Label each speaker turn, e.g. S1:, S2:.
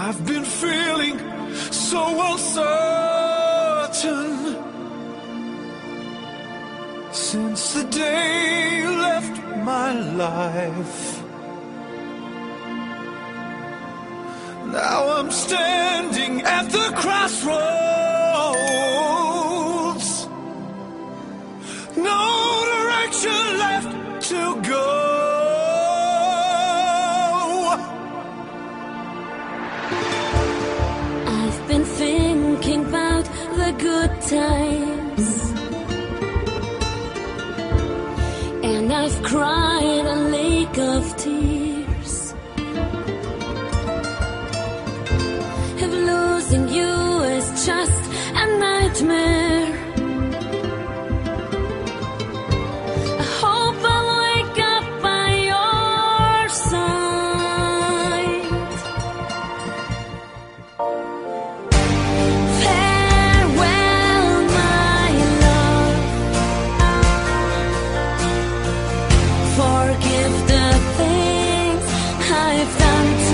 S1: I've been feeling so uncertain since the day you left my life. Now I'm standing at the crossroads, no direction left to go.
S2: I've been thinking about the good times, and I've cried a lake of tears. If losing you is just a nightmare, I hope I'll wake up by your side. Farewell, my love. Forgive the things I've done